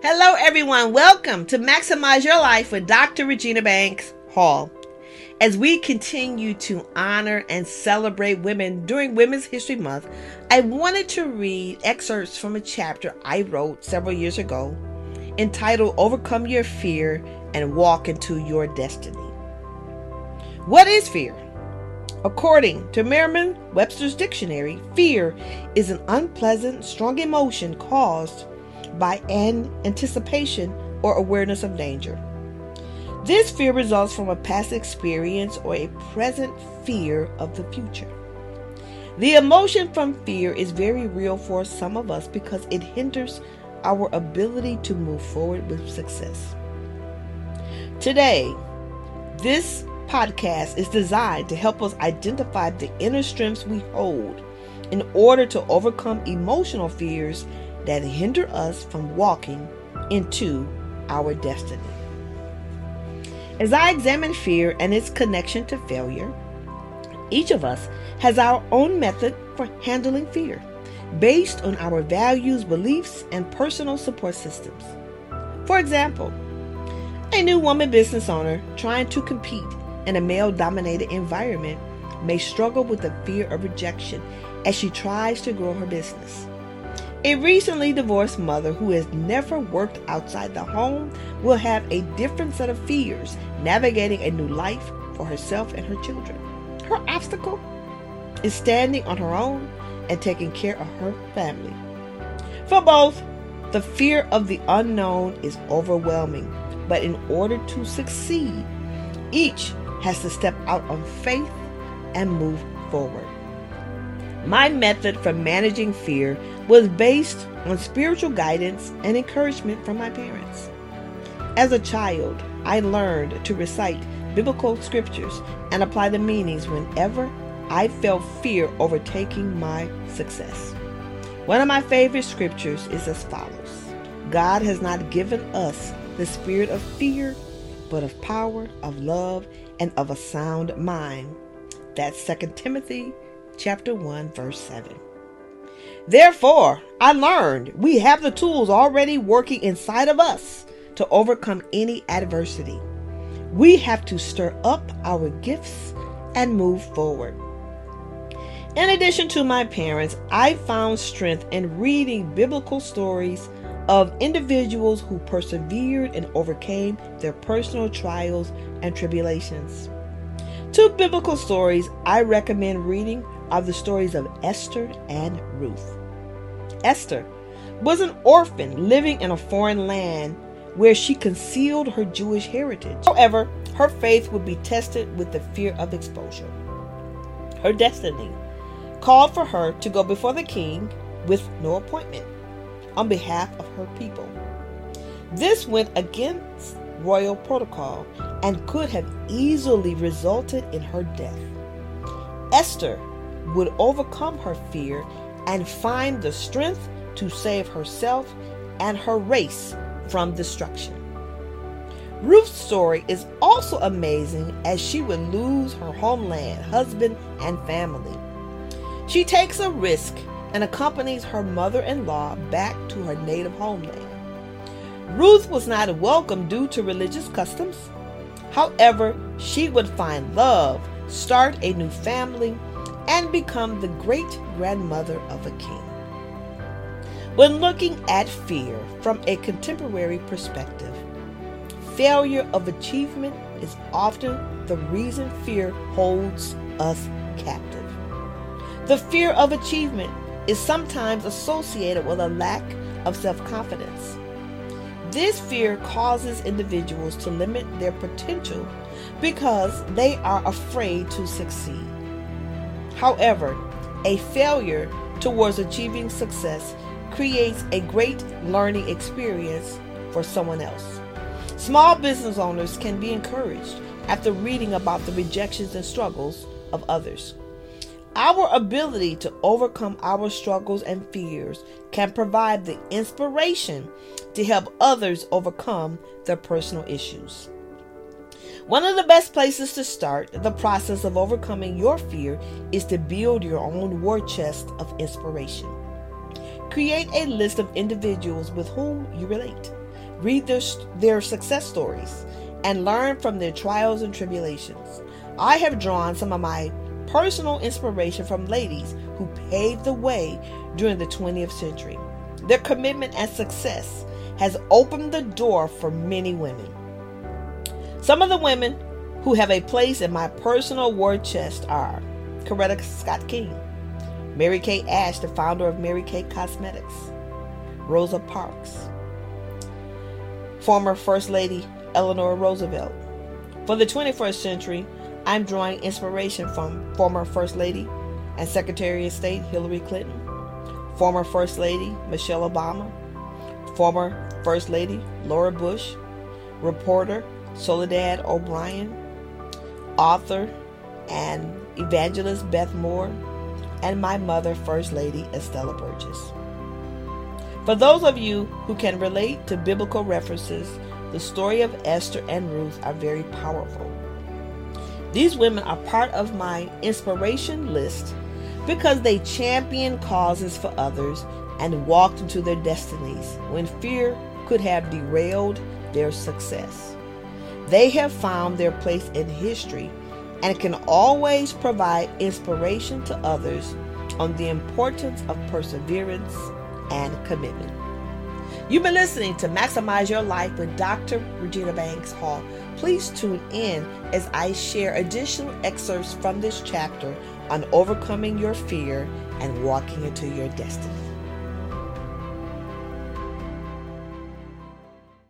Hello, everyone. Welcome to Maximize Your Life with Dr. Regina Banks Hall. As we continue to honor and celebrate women during Women's History Month, I wanted to read excerpts from a chapter I wrote several years ago entitled Overcome Your Fear and Walk into Your Destiny. What is fear? According to Merriam-Webster's dictionary, fear is an unpleasant, strong emotion caused by an anticipation or awareness of danger. This fear results from a past experience or a present fear of the future. The emotion from fear is very real for some of us because it hinders our ability to move forward with success. Today, this podcast is designed to help us identify the inner strengths we hold in order to overcome emotional fears that hinder us from walking into our destiny. As I examine fear and its connection to failure, each of us has our own method for handling fear based on our values, beliefs, and personal support systems. For example, a new woman business owner trying to compete in a male-dominated environment may struggle with the fear of rejection as she tries to grow her business. A recently divorced mother who has never worked outside the home will have a different set of fears navigating a new life for herself and her children. Her obstacle is standing on her own and taking care of her family. For both, the fear of the unknown is overwhelming, but in order to succeed, each has to step out on faith and move forward. My method for managing fear was based on spiritual guidance and encouragement from my parents. As a child, I learned to recite biblical scriptures and apply the meanings whenever I felt fear overtaking my success. One of my favorite scriptures is as follows: God has not given us the spirit of fear, but of power, of love, and of a sound mind. That's 2 Timothy chapter 1, verse 7. Therefore, I learned we have the tools already working inside of us to overcome any adversity. We have to stir up our gifts and move forward. In addition to my parents, I found strength in reading biblical stories of individuals who persevered and overcame their personal trials and tribulations. Two biblical stories I recommend reading are the stories of Esther and Ruth. Esther was an orphan living in a foreign land where she concealed her Jewish heritage. However, her faith would be tested with the fear of exposure. Her destiny called for her to go before the king with no appointment on behalf of her people. This went against royal protocol and could have easily resulted in her death. Esther would overcome her fear and find the strength to save herself and her race from destruction. Ruth's story is also amazing as she would lose her homeland, husband, and family. She takes a risk and accompanies her mother-in-law back to her native homeland. Ruth was not welcome due to religious customs. However, she would find love, start a new family, and become the great-grandmother of a king. When looking at fear from a contemporary perspective, failure of achievement is often the reason fear holds us captive. The fear of achievement is sometimes associated with a lack of self-confidence. This fear causes individuals to limit their potential because they are afraid to succeed. However, a failure towards achieving success creates a great learning experience for someone else. Small business owners can be encouraged after reading about the rejections and struggles of others. Our ability to overcome our struggles and fears can provide the inspiration to help others overcome their personal issues. One of the best places to start the process of overcoming your fear is to build your own war chest of inspiration. Create a list of individuals with whom you relate. Read their success stories and learn from their trials and tribulations. I have drawn some of my personal inspiration from ladies who paved the way during the 20th century. Their commitment and success has opened the door for many women. Some of the women who have a place in my personal war chest are Coretta Scott King, Mary Kay Ash, the founder of Mary Kay Cosmetics, Rosa Parks, former First Lady Eleanor Roosevelt. For the 21st century, I'm drawing inspiration from former First Lady and Secretary of State Hillary Clinton, former First Lady Michelle Obama, former First Lady Laura Bush, reporter Soledad O'Brien, author and evangelist Beth Moore, and my mother, First Lady Estella Burgess. For those of you who can relate to biblical references, the story of Esther and Ruth are very powerful. These women are part of my inspiration list because they championed causes for others and walked into their destinies when fear could have derailed their success. They have found their place in history and can always provide inspiration to others on the importance of perseverance and commitment. You've been listening to Maximize Your Life with Dr. Regina Banks Hall. Please tune in as I share additional excerpts from this chapter on overcoming your fear and walking into your destiny.